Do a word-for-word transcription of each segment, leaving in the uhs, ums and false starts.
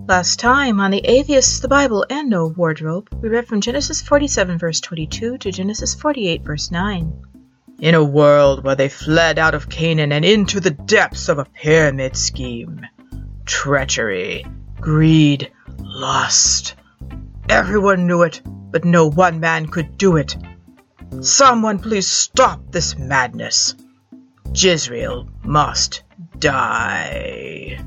Last time on The Atheists, the Bible, and No Wardrobe, we read from Genesis forty-seven verse twenty-two to Genesis forty-eight verse nine. In a world where they fled out of Canaan and into the depths of a pyramid scheme, treachery, greed, lust. Everyone knew it, but no one man could do it. Someone please stop this madness. Jezreel must die.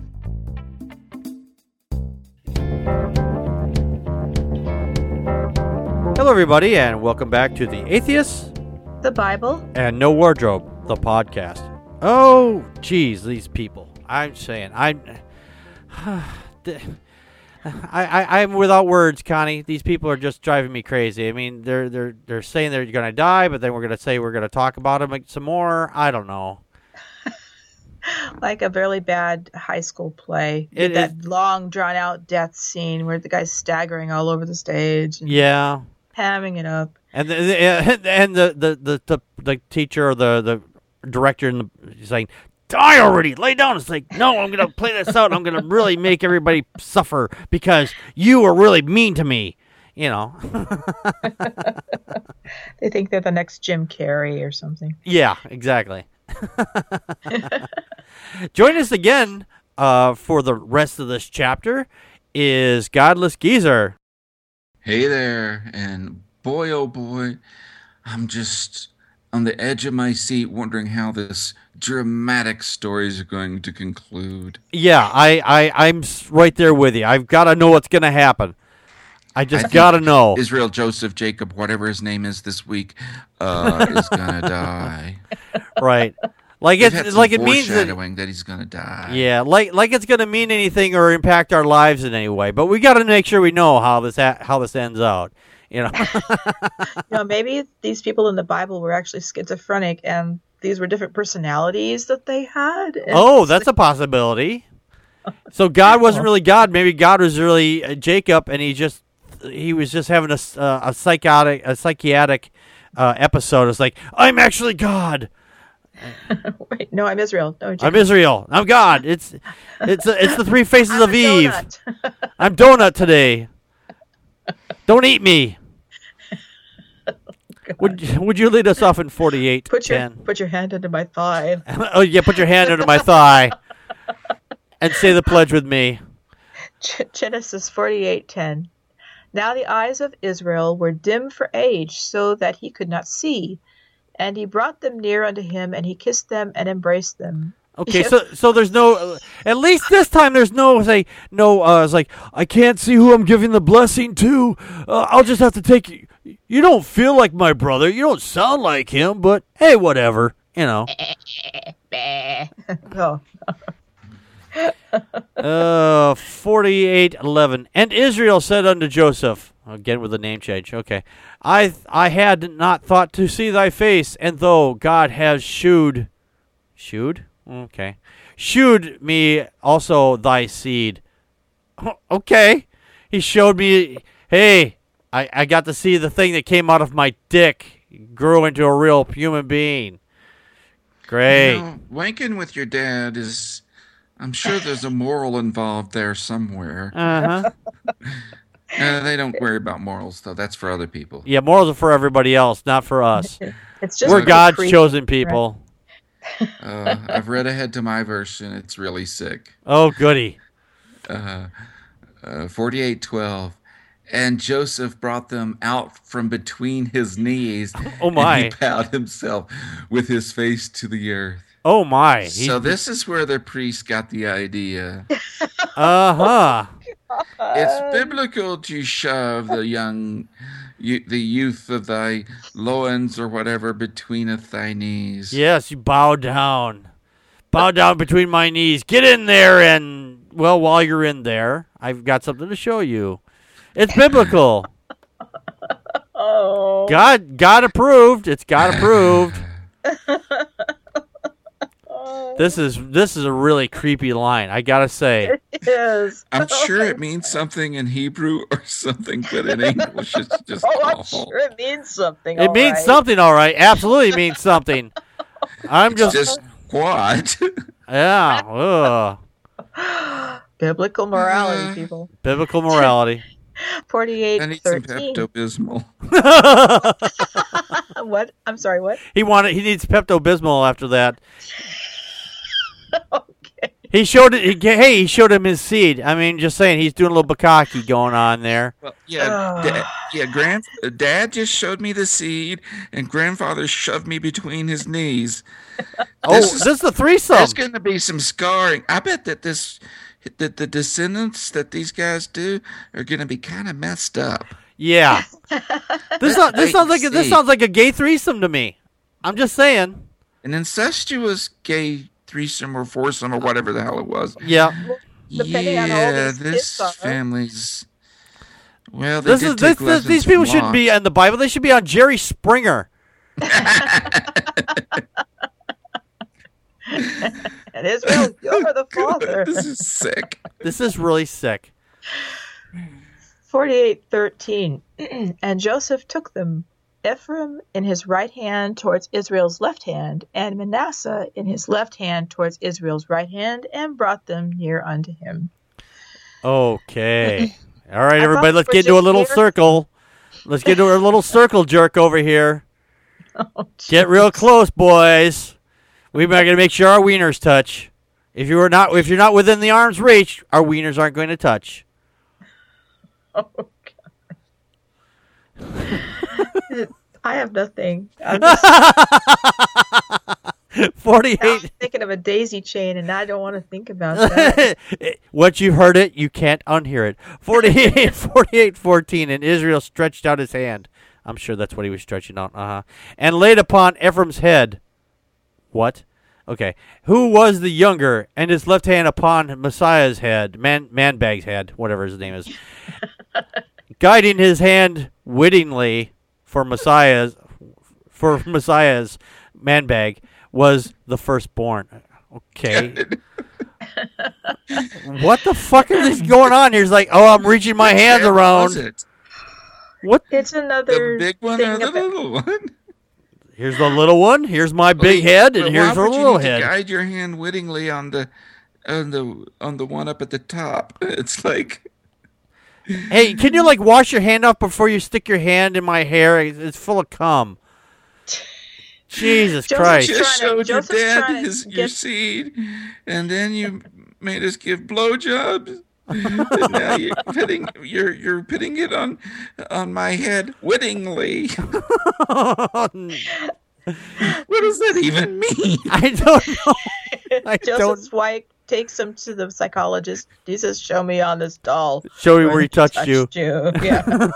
Hello, everybody, and welcome back to The Atheists, The Bible, and No Wardrobe, the podcast. Oh, geez, these people. I'm saying, I'm, I, I, I'm without words, Connie. These people are just driving me crazy. I mean, they're they're they're saying they're going to die, but then we're going to say we're going to talk about them some more. I don't know. Like a really bad high school play. It, that it, long, drawn-out death scene where the guy's staggering all over the stage. And yeah. Hamming it up. And the, and the, the, the, the, the teacher or the, the director and the, he's like, die already, lay down. It's like, no, I'm going to play this out. I'm going to really make everybody suffer because you are really mean to me. You know. They think they're the next Jim Carrey or something. Yeah, exactly. Join us again uh, for the rest of this chapter is Godless Geezer. Hey there, and boy oh boy, I'm just on the edge of my seat wondering how this dramatic story is going to conclude. Yeah, I, I, I'm right there with you. I've got to know what's going to happen. I just got to know. Israel Joseph Jacob, whatever his name is this week, uh, is going to die. Right. Like it's, it's like it means that, that he's going to die. Yeah, like like it's going to mean anything or impact our lives in any way. But we got to make sure we know how this ha- how this ends out. You know. You know, maybe these people in the Bible were actually schizophrenic, and these were different personalities that they had. And oh, that's a possibility. So God wasn't really God. Maybe God was really uh, Jacob, and he just he was just having a uh, a psychotic a psychiatric uh, episode. It's like, I'm actually God. Wait, no, I'm Israel. No, I'm Israel. I'm God. It's it's uh, it's the three faces I'm of Eve. I'm donut today. Don't eat me. Would would you lead us off in forty-eight? Put your ten? Put your hand under my thigh. Oh yeah, put your hand under my thigh, and say the pledge with me. Genesis forty-eight ten. Now the eyes of Israel were dim for age, so that he could not see. And he brought them near unto him, and he kissed them and embraced them. Okay, Yep. so so there's no, uh, at least this time there's no say no. Uh, it's like, I can't see who I'm giving the blessing to. Uh, I'll just have to take you. You don't feel like my brother. You don't sound like him, but hey, whatever. You know. Oh. uh, forty-eight eleven. And Israel said unto Joseph, again with the name change. Okay, I I had not thought to see thy face, and though God has shewed, shewed. Okay. Shewed me also thy seed. Okay. He showed me, hey, I, I got to see the thing that came out of my dick grew into a real human being. Great. You know, wanking with your dad is, I'm sure there's a moral involved there somewhere. Uh-huh. Uh, they don't worry about morals, though. That's for other people. Yeah, morals are for everybody else, not for us. It's just We're God's creepy, chosen people. Right? Uh, I've read ahead to my version. It's really sick. Oh, goody. Uh, uh, forty-eight twelve. And Joseph brought them out from between his knees. Oh, my. And he bowed himself with his face to the earth. Oh, my. So this is where the priest got the idea. Uh-huh. It's biblical to shove the young, you, the youth of thy loins or whatever betweeneth thy knees. Yes, you bow down. Bow down between my knees. Get in there and, well, while you're in there, I've got something to show you. It's biblical. Oh. God, God approved. It's God approved. This is this is a really creepy line, I gotta say. It is. I'm sure it means something in Hebrew or something, but in English it's just Oh, I'm awful. sure it means something. It all means right. something, all right. Absolutely means something. I'm It's just, just what? yeah. Ugh. Biblical morality, Uh, people. Biblical morality. forty-eight I need some thirteen. Pepto-Bismol. What? I'm sorry, what? He wanted. He needs Pepto Bismol after that. Okay. He showed it. He, hey, he showed him his seed. I mean, just saying, he's doing a little bukkake going on there. Well, yeah, Oh. da- yeah. Grand, Dad just showed me the seed, and Grandfather shoved me between his knees. Oh, This this is- is the threesome. There's going to be some scarring. I bet that this, that the descendants that these guys do are going to be kind of messed up. Yeah. This sounds. This wait sounds like and a, this see. sounds like a gay threesome to me. I'm just saying. An incestuous gay threesome or foursome or whatever the hell it was. Yeah. Depending on how old yeah, these this kids are. family's. Well, they This did is this, take this lessons these from people shouldn't be Lot. in the Bible. They should be on Jerry Springer. And Israel, you're the father. This is sick. This is really sick. forty-eight thirteen. And Joseph took them, Ephraim in his right hand towards Israel's left hand, and Manasseh in his left hand towards Israel's right hand, and brought them near unto him. Okay. All right, I everybody, thought let's we get were into a just little here. circle. Let's get into a little circle jerk over here. Oh, Get real close, boys. We're going to make sure our wieners touch. If you are not, if you're not within the arm's reach, our wieners aren't going to touch. Oh, God. I have nothing. I'm just I'm forty-eight. thinking of a daisy chain, and I don't want to think about that. Once you've heard it, you can't unhear it. forty-eight, forty-eight, fourteen, and Israel stretched out his hand. I'm sure that's what he was stretching out. Uh-huh. And laid upon Ephraim's head. What? Okay. Who was the younger, and his left hand upon Messiah's head, man, Manbag's head, whatever his name is, guiding his hand wittingly for Messiah's, for Messiah's Manbag, was the firstborn. Okay. What the fuck is this going on here? He's like, oh, I'm reaching my hands Which hand was around. it? What? It's The another big one thing or the about- little one? Here's the little one. Here's my big Wait, head, but and here's why the would you little need to head. Guide your hand wittingly on the, on the, on the one up at the top. It's like. Hey, can you like wash your hand off before you stick your hand in my hair? It's it's full of cum. Jesus Joseph Christ. Just trying to- showed your Joseph's dad trying to his, your get- seed, and then you made us give blowjobs. And now you're putting you're you're putting it on on my head wittingly. What does that even mean? I don't know. I Joseph's don't wife takes him to the psychologist. He says, "Show me on this doll show me where he touched you. you." Yeah.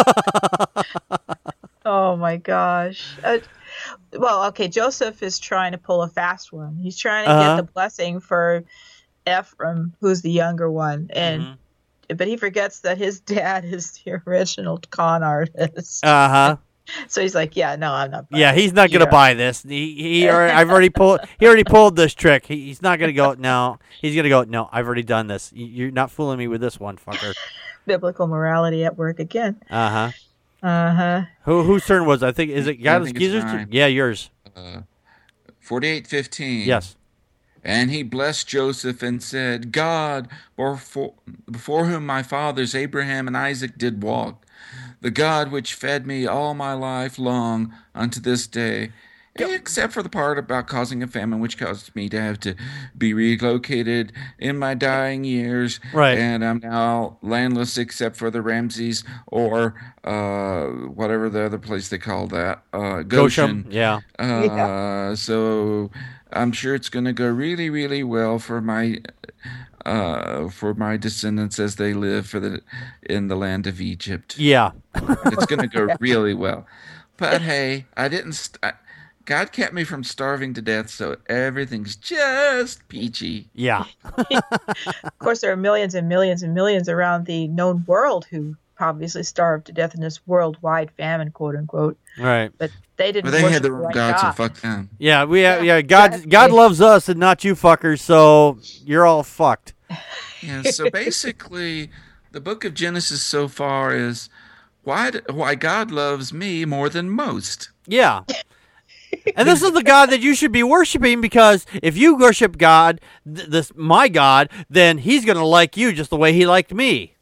Oh my gosh. Uh, well, okay. Joseph is trying to pull a fast one. He's trying to Uh-huh. get the blessing for Ephraim, who's the younger one, and Mhm. but he forgets that his dad is the original con artist. Uh huh. So he's like, "Yeah, no, I'm not." buying Yeah, it. he's not gonna Yeah. buy this. He, he already, I've already pulled. He already pulled this trick. He, he's not gonna go. No, he's gonna go. No, I've already done this. You- You're not fooling me with this one, fucker. Biblical morality at work again. Uh huh. Uh huh. Who whose turn was it? I think is it Yeah, I God's think it's Geezer's mine. turn? Yeah, yours. Forty-eight fifteen. Yes. And he blessed Joseph and said, God, before, before whom my fathers Abraham and Isaac did walk, the God which fed me all my life long unto this day, except for the part about causing a famine, which caused me to have to be relocated in my dying years. Right. And I'm now landless except for the Ramses or uh, whatever the other place they call that, uh, Goshen. Goshen. Yeah. Uh, Yeah. So I'm sure it's going to go really, really well for my uh, for my descendants as they live for the in the land of Egypt. Yeah. It's going to go really well. But hey, I didn't. St- I, God kept me from starving to death, so everything's just peachy. Yeah. Of course, there are millions and millions and millions around the known world who obviously starved to death in this worldwide famine, quote unquote. Right. But they didn't. But they worship had their the own right God, so God. fuck them. Yeah. We. Yeah. Yeah, yeah God. exactly. God loves us and not you fuckers. So you're all fucked. Yeah, so basically, the book of Genesis so far is why d- why God loves me more than most. Yeah. And this is the God that you should be worshiping, because if you worship God, th- this my God, then he's going to like you just the way he liked me.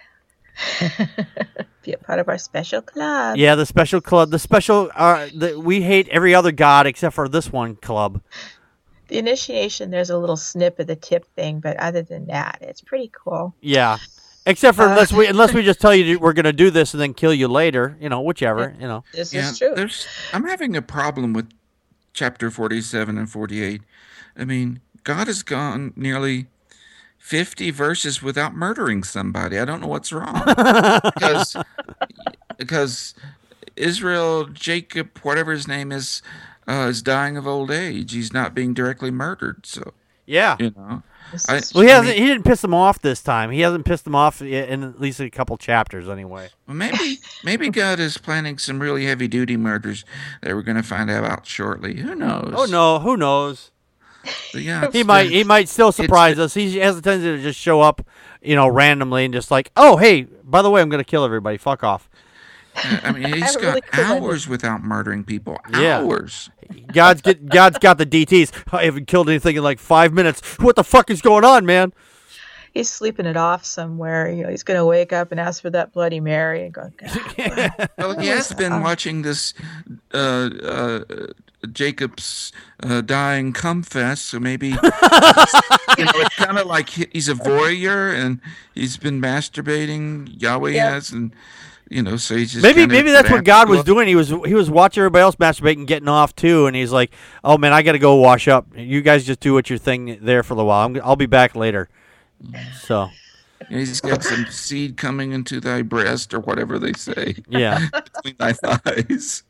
Be a part of our special club. Yeah, the special club, the special, uh, the, we hate every other God except for this one club. The initiation, there's a little snip of the tip thing, but other than that, it's pretty cool. Yeah. Except for Uh, unless we unless we just tell you we're going to do this and then kill you later, you know, whichever, you know. This Yeah, is true. there's. I'm having a problem with chapter forty-seven and forty-eight. I mean, God has gone nearly fifty verses without murdering somebody. I don't know what's wrong. because because Israel, Jacob, whatever his name is, uh, is dying of old age. He's not being directly murdered. So Yeah. you know, This I, is- Well, he I hasn't. mean, He didn't piss them off this time. He hasn't pissed them off i- in at least a couple chapters, anyway. well, maybe maybe God is planning some really heavy duty murders that we're going to find out about shortly. Who knows? Oh no, who knows? But yeah, He it's might. been- He might still surprise us. He has a tendency to just show up, you know, randomly and just like, oh hey, by the way, I'm going to kill everybody. Fuck off. I mean, he's have a got really cool ending. hours without murdering people. Yeah. Hours. God's get. God's got the D Ts. I haven't killed anything in like five minutes. What the fuck is going on, man? He's sleeping it off somewhere. You know, he's going to wake up and ask for that Bloody Mary and go, God, Well, he has been watching this uh, uh, Jacob's uh, dying cum fest, so maybe you know, it's kind of like he- he's a voyeur and he's been masturbating. Yahweh Yep. has, and you know, so he's just Maybe kinda maybe that's what back- God was doing. He was he was watching everybody else masturbating, getting off too, and he's like, "Oh man, I got to go wash up. You guys just do what your thing there for a while. I'm, I'll be back later." So He's got some seed coming into thy breast, or whatever they say, yeah, between thy thighs.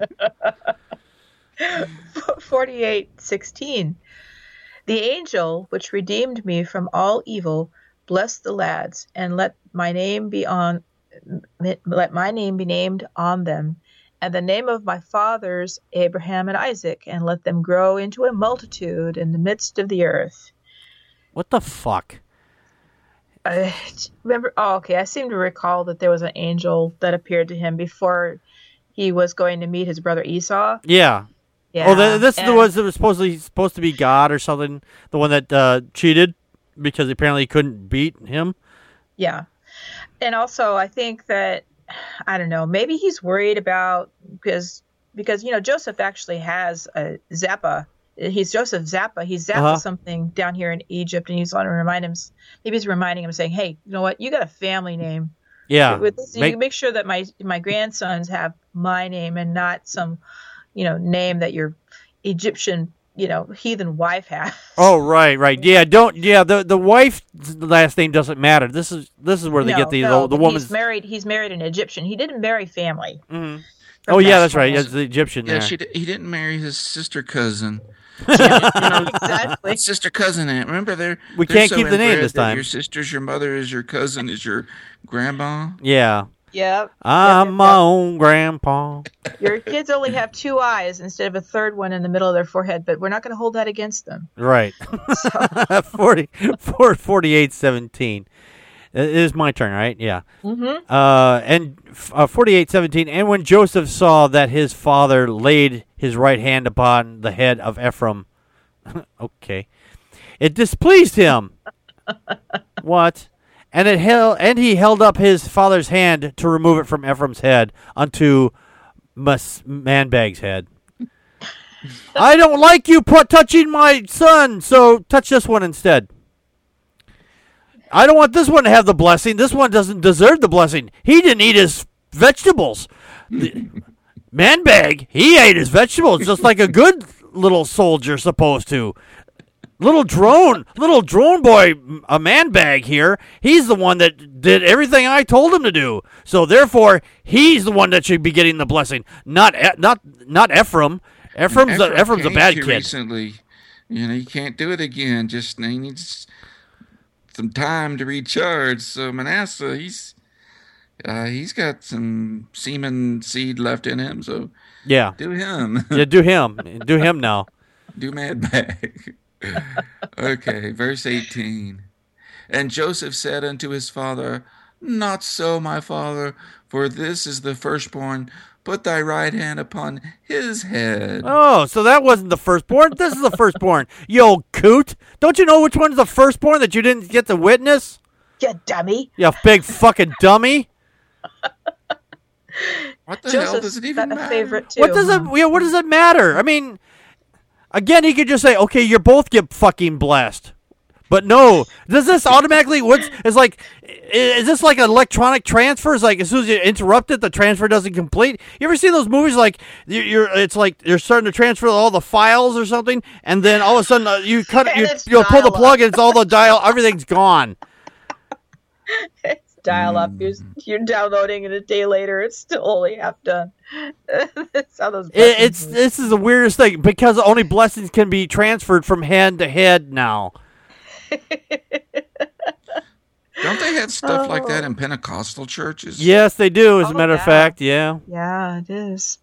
forty-eight sixteen. The angel which redeemed me from all evil, bless the lads, and let my name be on let my name be named on them, and the name of my fathers Abraham and Isaac, and let them grow into a multitude in the midst of the earth. what the fuck? I remember. Oh, okay. I seem to recall that there was an angel that appeared to him before he was going to meet his brother Esau. Yeah. Yeah. Oh, th- this is the and- ones that was supposedly supposed to be God or something. The one that uh, cheated because apparently he couldn't beat him. Yeah. And also, I think that, I don't know, maybe he's worried about, because, because you know, Joseph actually has a Zappa. He's Joseph Zappa. He's Zappa Uh-huh. something down here in Egypt, and he's want to remind him, maybe he's reminding him, saying, hey, you know what? You got a family name. Yeah. With this, Make- you make sure that my my grandsons have my name and not some, you know, name that your Egyptian, you know, heathen wife has. Oh right, right. Yeah, don't. Yeah, the the wife's last name doesn't matter. This is this is where they no, get the no, the, the but woman's. He's married. He's married an Egyptian. He didn't marry family. Mhm. from Oh yeah, that that's right. point. It's the Egyptian Yeah, there. she d- he didn't marry his sister cousin. Exactly. It's sister cousin aunt. Remember, they're We they're can't so keep the name inbred this that time. Your sister's your mother, is your cousin, is your grandma. Yeah, Yep. I'm yep, my yep. own grandpa. Your kids only have two eyes instead of a third one in the middle of their forehead, but we're not going to hold that against them. Right. forty, four, forty-eight, seventeen. It is my turn, right? Yeah. Mm-hmm. Uh, and uh, forty-eight, seventeen. And when Joseph saw that his father laid his right hand upon the head of Ephraim, okay, it displeased him. What? And it held, and he held up his father's hand to remove it from Ephraim's head unto Mas- Manbag's head. I don't like you put touching my son, so touch this one instead. I don't want this one to have the blessing. This one doesn't deserve the blessing. He didn't eat his vegetables. The- Manbag, he ate his vegetables just like a good little soldier supposed to. Little drone, little drone boy, a man bag here. He's the one that did everything I told him to do. So therefore, he's the one that should be getting the blessing, not E- not not Ephraim. Ephraim's a, Ephraim's a came bad to you kid. Recently, you know, you can't do it again. Just he needs some time to recharge. So Manasseh, he's uh, he's got some semen seed left in him. So Yeah, do him. yeah. Do him, do him now. Do mad bag. Okay, verse eighteen. And Joseph said unto his father, Not so, my father, for this is the firstborn, put thy right hand upon his head. Oh, so that wasn't the firstborn. This is the firstborn. You old coot. Don't you know which one's the firstborn that you didn't get to witness? You dummy. You big fucking dummy. What the Joseph's hell does it even a matter? favorite too. What does it? Yeah, what does it matter? I mean, again, he could just say, "Okay, you both get fucking blessed." But no, does this automatically? What's it's like? Is this like an electronic transfer? It's like as soon as you interrupt it, the transfer doesn't complete. You ever seen those movies like you're? you're it's like you're starting to transfer all the files or something, and then all of a sudden uh, you cut And you it's you pull the dial-up. plug and it's all the dial. Everything's gone. It's dial up. You're, you're downloading, and a day later, it's still only half done. That's how those. It, blessings it's work. this is the weirdest thing because only blessings can be transferred from hand to head now. Don't they have stuff like that Oh. in Pentecostal churches? Yes, they do. As a Oh, matter of yeah. fact, yeah, Yeah, it is.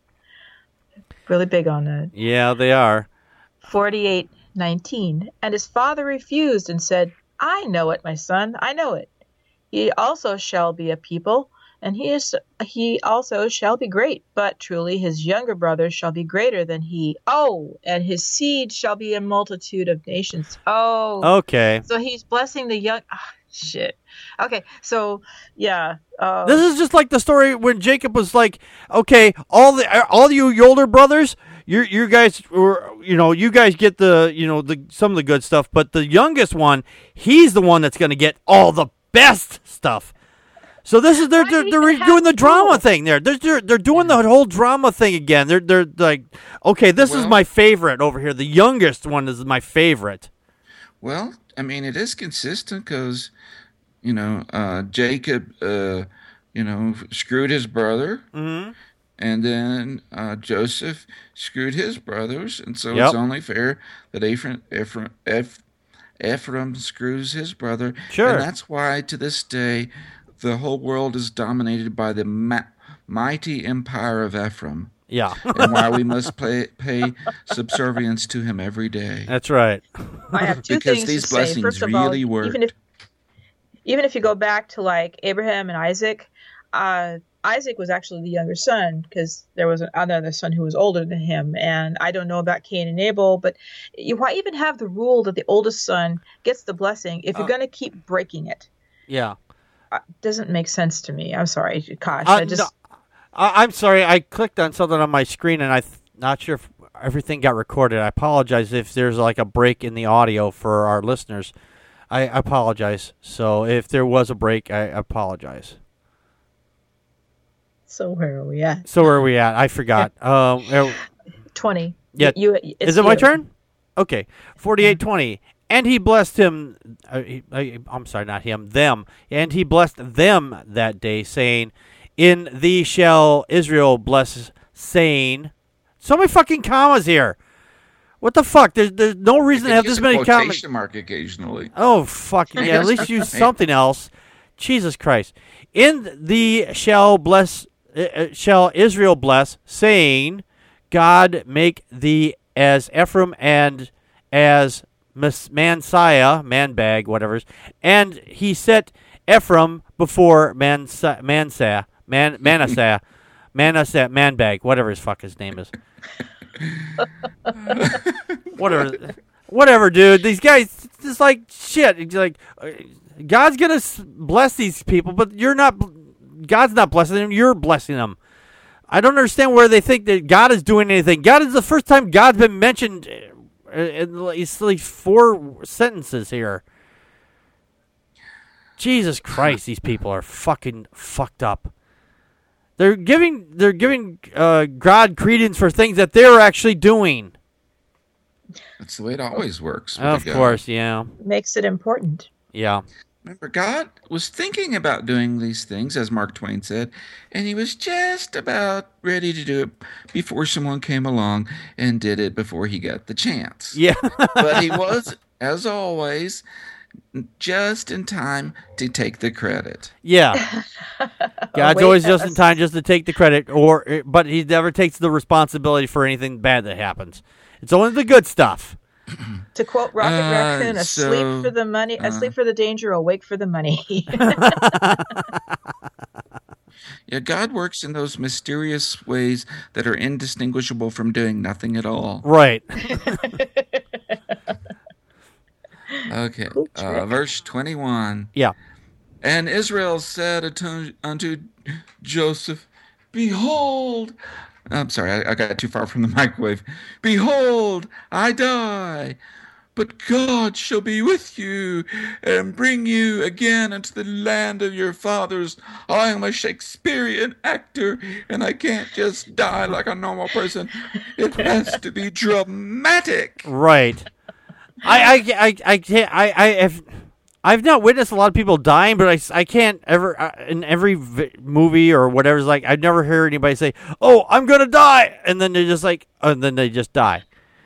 Really big on that. yeah, they are. Forty-eight nineteen. And his father refused and said, I know it, my son, I know it. He also shall be a people, and he is he also shall be great. But truly his younger brother shall be greater than he. Oh, and his seed shall be a multitude of nations. Oh, Okay. so he's blessing the young. Ah, shit. Okay, so yeah. Uh, This is just like the story when Jacob was like, "Okay, all the all you older brothers, you you guys were, you know, you guys get the, you know, the some of the good stuff, but the youngest one, he's the one that's going to get all the best stuff." So this is they're Why they're, do you they're even have doing the to drama rule? thing there. They're, they're they're doing the whole drama thing again. They're they're like, "Okay, this is Well- my favorite over here. The youngest one is my favorite." Well, I mean, it is consistent because, you know, uh, Jacob, uh, you know, screwed his brother, Mhm. and then uh, Joseph screwed his brothers, and so Yep. it's only fair that Ephraim, Ephraim, Eph, Ephraim screws his brother. Sure. And that's why, to this day, the whole world is dominated by the ma- mighty empire of Ephraim, Yeah. and why we must pay, pay subservience to him every day. That's right. I have two Because things these to say. blessings First of really all, work. even if even if you go back to like Abraham and Isaac, uh, Isaac was actually the younger son because there was another son who was older than him. And I don't know about Cain and Abel, but you why even have the rule that the oldest son gets the blessing if you're Uh, going to keep breaking it? Yeah. Uh, doesn't make sense to me. I'm sorry, Kosh. Uh, I just no, I, I'm sorry. I clicked on something on my screen, and I'm not sure if everything got recorded. I apologize if there's like a break in the audio for our listeners. I apologize. So if there was a break, I apologize. so where are we at? So where are we at? I forgot. um, uh, Twenty. Yeah. You. It's is it my you. turn? Okay. forty-eight twenty. And he blessed him. Uh, he, I, I'm sorry, not him. Them. And he blessed them that day, saying, "In thee shall Israel bless," saying, so many fucking commas here. What the fuck? There's there's no reason to have Use this a many commas. quotation mark occasionally. Oh, fucking yeah. At least use something else. Jesus Christ. In thee shall bless, uh, shall Israel bless, saying, God make thee as Ephraim and as Mas- Mansiah, Manbag, whatever. And he set Ephraim before Mansa, Mansa, Man, Manasseh, Manasseh, Manbag, whatever his fuck his name is. whatever, whatever, dude. These guys, it's like shit. It's like uh, God's gonna s- bless these people, but you're not. God's not blessing them. You're blessing them. I don't understand where they think that God is doing anything. God is the first time God's been mentioned uh, in at least like four sentences here. Jesus Christ, these people are fucking fucked up. They're giving they're giving uh, God credence for things that they're actually doing. That's the way it always works. with Of God. course, yeah, Makes it important. yeah, Remember, God was thinking about doing these things, as Mark Twain said, and he was just about ready to do it before someone came along and did it before he got the chance. yeah. But he was, as always, just in time to take the credit. Yeah, God's wait, always just in that's- time just to take the credit, or but he never takes the responsibility for anything bad that happens. It's only the good stuff. To quote Rocket Uh, Raccoon, so, asleep for the money, uh, asleep for the danger, awake for the money. Yeah, Yeah, God works in those mysterious ways that are indistinguishable from doing nothing at all. Right. Okay, Cool uh, trick. verse twenty-one. Yeah. And Israel said unto, unto Joseph, Behold, I'm sorry, I, I got too far from the microwave. Behold, I die, but God shall be with you and bring you again into the land of your fathers. I am a Shakespearean actor, and I can't just die like a normal person. It has to be dramatic. Right. I, I, I, I can't. I, I have. I've not witnessed a lot of people dying, but I, I can't ever uh, in every v- movie or whatever. It's like I've never heard anybody say, "Oh, I'm gonna die," and then they just like, and then they just die.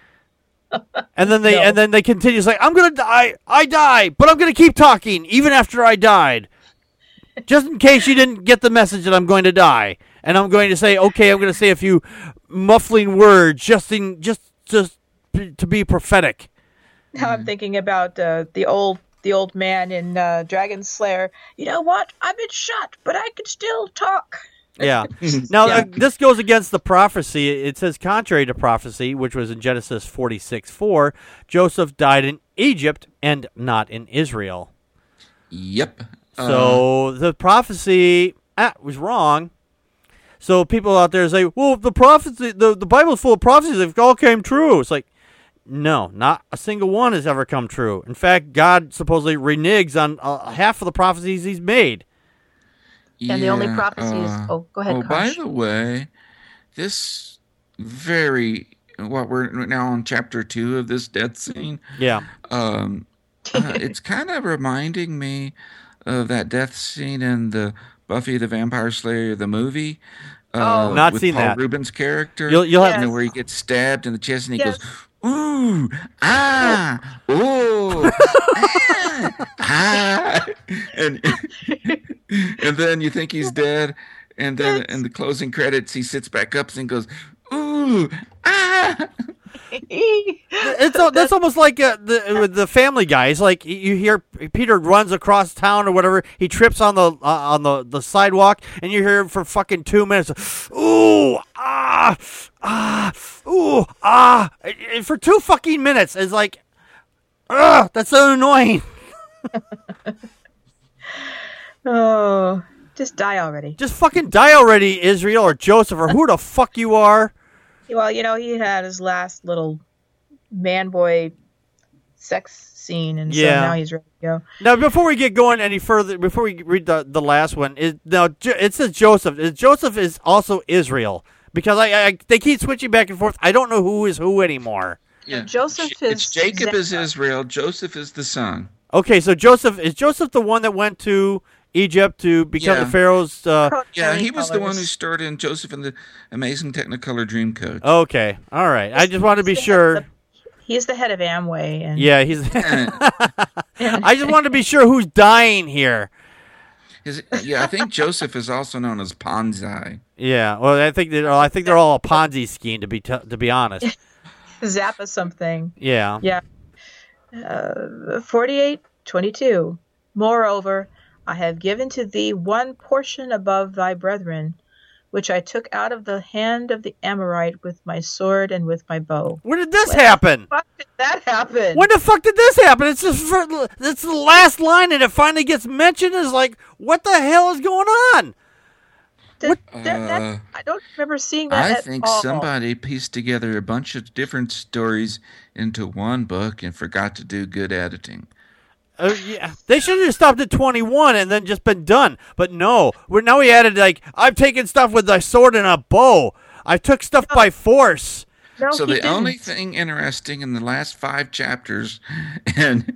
And then they No. and then they continue. It's like, I'm gonna die. I die, but I'm gonna keep talking even after I died, just in case you didn't get the message that I'm going to die. And I'm going to say, okay, I'm going to say a few muffling words, just in just just p- to be prophetic. Now I'm thinking about uh, the old the old man in uh, Dragon Slayer. You know what? I've been shot, but I can still talk. Yeah. Now, Yeah. uh, this goes against the prophecy. It says, contrary to prophecy, which was in Genesis forty-six four, Joseph died in Egypt and not in Israel. Yep. Uh, So the prophecy ah, was wrong. So people out there say, well, the prophecy, the, the Bible's full of prophecies. They all came true. It's like, no, not a single one has ever come true. In fact, God supposedly reneges on uh, half of the prophecies he's made. And the only yeah, prophecy is uh, oh, go ahead. Oh, by Kosh. the way, this very what we're now on chapter two of this death scene. Yeah. Um, uh, it's kind of reminding me of that death scene in the Buffy the Vampire Slayer the movie. Uh, Oh. Not with seen Paul that. Rubens' character. You'll, you'll have You know, Yes. where he gets stabbed in the chest and he Yes. goes, ooh, ah, oh, ah, ah, and and then you think he's dead, and then Yes. in the closing credits he sits back up and goes, ooh, ah. It's a, that's almost like uh, the with the Family Guy. It's like you hear Peter runs across town or whatever. He trips on the uh, on the, the sidewalk, and you hear him for fucking two minutes. Ooh ah ah ooh ah and for two fucking minutes. It's like, ugh, that's so annoying. Oh, just die already. Just fucking die already, Israel or Joseph or who the fuck you are. Well, you know, he had his last little man boy sex scene, and Yeah. so now he's ready to go. Now, before we get going any further, before we read the, the last one, it, now Jo- it says Joseph. Is- Joseph is also Israel because I, I they keep switching back and forth. I don't know who is who anymore. Yeah. Joseph J- it's is Jacob is Zeph. Israel. Joseph is the son. Okay, so Joseph is Joseph the one that went to Egypt to become Yeah. the Pharaoh's. Uh, Yeah, Cody he was the one who Colors. starred in Joseph and the Amazing Technicolor Dreamcoat. okay, all right. I just wanted to be He's the sure. head of- He's the head of Amway, and Yeah, he's. I just wanted to be sure who's dying here. His, yeah, I think Joseph is also known as Ponzi. Yeah, well, I think that I think they're all a Ponzi scheme to be t- to be honest. Zappa something. Yeah. Yeah. Uh, forty-eight twenty-two. Moreover, I have given to thee one portion above thy brethren, which I took out of the hand of the Amorite with my sword and with my bow. When did this happen? Fuck did that happen? When the fuck did this happen? It's just for, it's the last line, and it finally gets mentioned. Is like, what the hell is going on? Did- that- that- Uh, I don't remember seeing that I at think all. somebody pieced together a bunch of different stories into one book and forgot to do good editing. Uh, yeah, they should have stopped at twenty-one and then just been done. But no, we're now we added like, I've taken stuff with a sword and a bow. I took stuff by force. No, so he the only didn't. thing interesting in the last five chapters, and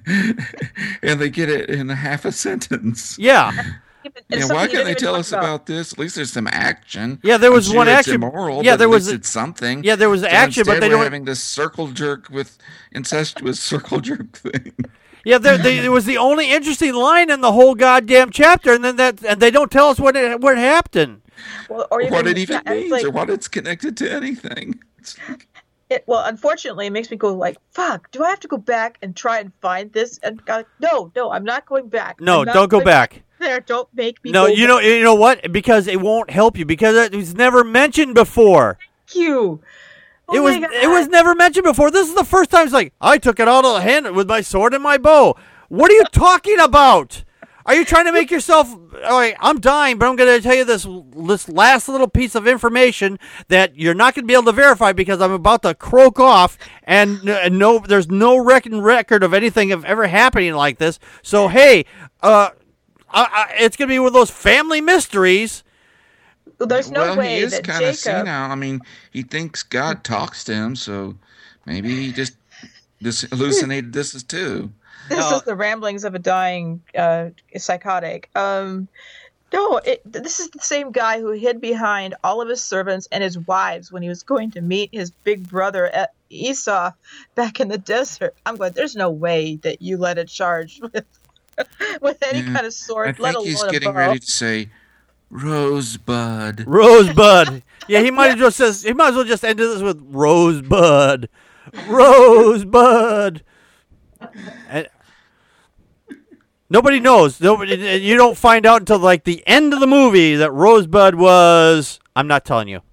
and they get it in a half a sentence. Yeah, It's Yeah, something why you can't didn't they even tell talk us about this? At least there's some action. Yeah, there I'm was sure one it's action- Immoral, yeah, but there at was least a- it's something. yeah, there was So action, but instead they we're don't. having this circle jerk with incestuous circle jerk thing. Yeah, there, they, it was the only interesting line in the whole goddamn chapter, and then that, and they don't tell us what it, what happened. Well, or even, what it even yeah, it's means like- or what it's connected to anything. It's like, It, well, unfortunately, it makes me go like, "Fuck! Do I have to go back and try and find this?" And go, no, no, I'm not going back. No, I'm not don't go going back. there. Don't make me. No, go you know, you know what? Because it won't help you because it was never mentioned before. Thank you. Oh it was my God. it was never mentioned before. This is the first time it's like I took it out of the hand with my sword and my bow. What are you talking about? Are you trying to make yourself? All right, I'm dying, but I'm going to tell you this this last little piece of information that you're not going to be able to verify because I'm about to croak off, and uh, no, there's no record record of anything of ever happening like this. So hey, uh, I, I, it's going to be one of those family mysteries. Well, there's no well, way he is that kind of Jacob. senile. I mean, he thinks God talks to him, so maybe he just this hallucinated this is too. This No. is the ramblings of a dying uh, psychotic. Um, no, it, this is the same guy who hid behind all of his servants and his wives when he was going to meet his big brother at Esau back in the desert. I'm going, there's no way that you led a charge with, with any Yeah, kind of sword, I let think alone he's a getting bow. ready to say Rosebud. Rosebud. Yeah, he might as well just he might as well just end this with Rosebud. Rosebud. And nobody knows. Nobody. You don't find out until like the end of the movie that Rosebud was. I'm not telling you.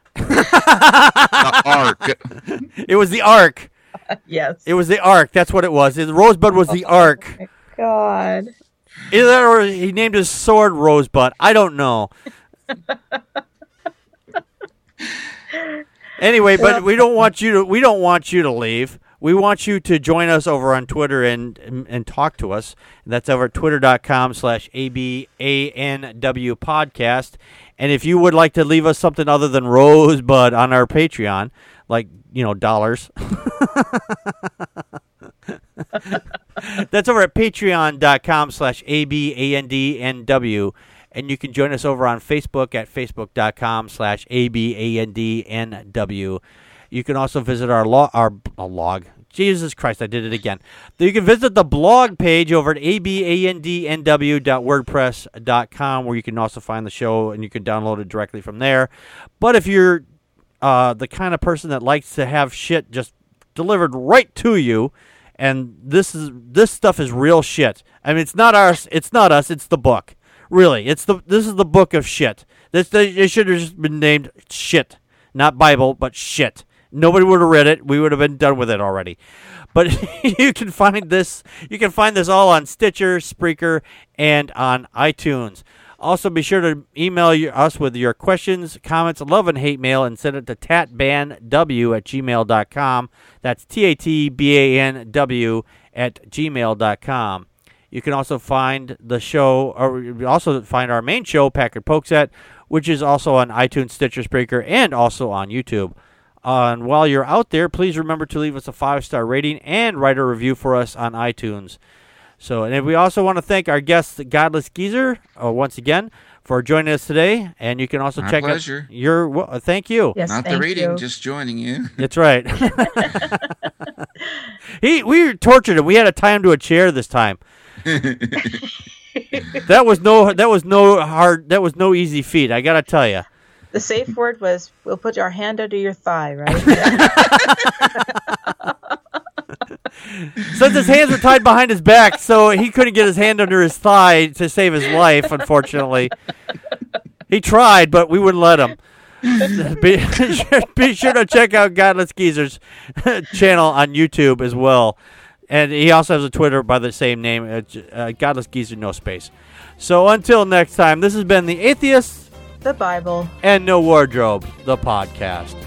The Ark. It was the Ark. Yes. It was the Ark. That's what it was. The Rosebud was the Ark. God. Either that or he named his sword Rosebud. I don't know. Anyway, but we don't want you to. We don't want you to leave. We want you to join us over on Twitter and and, and talk to us. That's over at twitter.com slash A-B-A-N-W podcast. And if you would like to leave us something other than Rosebud on our Patreon, like, you know, dollars. That's over at patreon.com slash A-B-A-N-D-N-W. And you can join us over on Facebook at facebook.com slash A-B-A-N-D-N-W. You can also visit our, lo- our uh, log. Jesus Christ, I did it again. You can visit the blog page over at A B A N D N W dot wordpress dot com, where you can also find the show and you can download it directly from there. But if you're uh, the kind of person that likes to have shit just delivered right to you, and this is this stuff is real shit. I mean, it's not ours. It's not us. It's the book. Really, it's the this is the book of shit. This it should have just been named shit, not Bible, but shit. Nobody would have read it. We would have been done with it already. But you can find this. You can find this all on Stitcher, Spreaker, and on iTunes. Also, be sure to email you, us with your questions, comments, love, and hate mail, and send it to tatbanw at gmail dot com. That's T A T B A N W at gmail dot com. You can also find the show, or also find our main show, Packard Pokes-At, which is also on iTunes, Stitcher, Spreaker, and also on YouTube. Uh, and while you're out there, please remember to leave us a five-star rating and write a review for us on iTunes. So, and we also want to thank our guest, Godless Geezer, uh, once again, for joining us today. And you can also My check pleasure. out your. Well, uh, thank you. Yes, Not the thank reading, you. just joining you. That's right. he, we tortured him. We had to tie him to a chair this time. That was no. That was no hard. That was no easy feat. I gotta tell you. The safe word was, we'll put our hand under your thigh, right? Since his hands were tied behind his back, so he couldn't get his hand under his thigh to save his life, unfortunately. He tried, but we wouldn't let him. Be, be sure to check out Godless Geezer's channel on YouTube as well. And he also has a Twitter by the same name, uh, uh, Godless Geezer, no space. So until next time, this has been The Atheist The Bible. and No Wardrobe, the podcast.